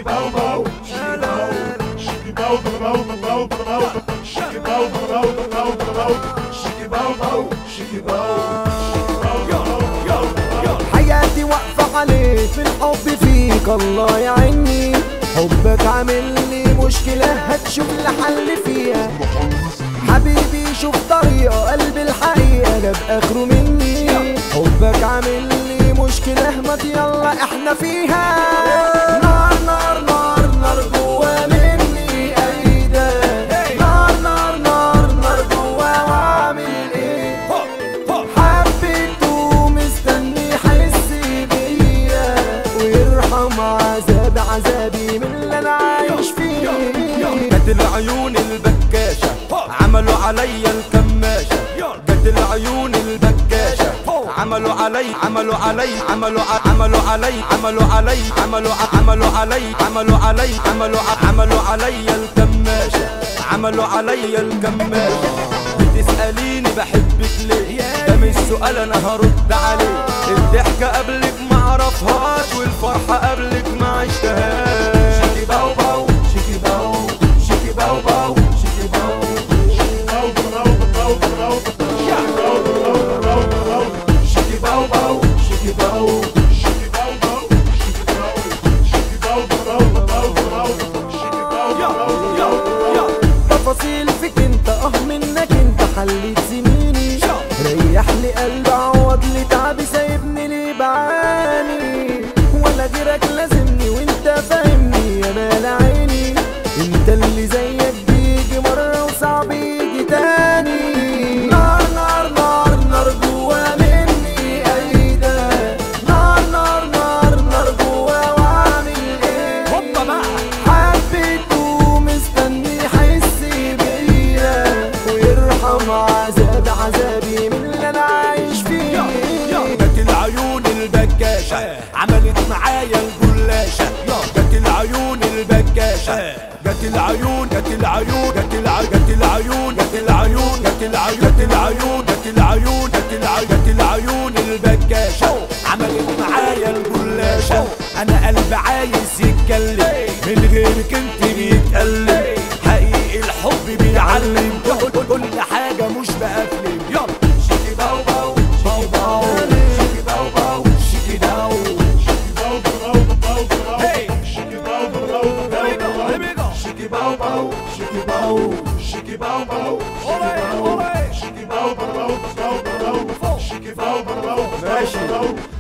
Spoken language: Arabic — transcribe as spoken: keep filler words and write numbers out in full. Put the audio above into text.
bow bow, shiki bow, shiki bow bow bow bow, shiki bow bow bow bow, shiki bow bow, shiki bow. حياتي واقفة عليك في الحب فيك الله يعيني، حبك عامل لي مشكلة هتشوف لي حل فيها. حبيبي شوف طريقة قلب الحقيقة جاب اخره مني، حبك عامل لي مشكلة ما يلا احنا فيها. نار نار نار نار جوا مني ايده، نار نار نار نار جوا واعمل ايه؟ حبيته مستني يحس بيا ويرحم عذاب عذابي من اللي انا عايش فيه. جت العيون البكاشة عملوا عليا الكماشة، جت العيون البكاشة عملوا علي عملوا علي عملوا عملوا علي عملوا علي عملوا عملوا علي عملوا علي عملوا عملوا علي الكماشة عملوا علي الكماشة. بتسأليني بحبك ليه؟ ده مش سؤال انا هرد عليه. الضحكة قبلك ما اعرفهاش والفرحة قبلك ما عشتهاش. شيكي باو باو شيكي باو شيكي باو باو شيكي باو شيكي باو باو باو باو شيكي باو باو شيكي باو شيكي باو باو شيكي باو باو باو باو شيكي باو. تفاصيل فيك انت اه منك انت حليت سنيني، ريح لي قلبي عوض لي تعبي سايبني ليه بعاني، ولا غيرك لازمني وانت فاهمني يا مال عيني. انت اللي زيك بيجي مرة وصعب يجي تاني. نار نار نار نار جوا مني ايده، نار نار نار نار جوا واعمل ايه؟ هوبا بقى حبيته مستني يحس بيا ويرحم عذاب عذابي من اللي انا عايش فيه. جت العيون البكاشة عملت معايا الجلاشة، جت العيون البكاشة جت العيون جت العيون جت العيون جت العيون جت العيون جت العيون جت العيون جت العيون جت العيون جت العيون البكاشة عملت معايا الجلاشة. انا قلبي عايز يتكلم من غيرك انت بيتألم، حقيقي الحب بيعلم كل حاجة مش بقفلم. يلا شيكي باو باو باو باو شيكي باو باو شيكي داو شيكي باو باو باو باو شيكي باو باو باو باو شيكي باو باو شيكي باو شيكي باو باو شيكي باو شيكي باو باو باو باو شيكي باو باو باو. ماشي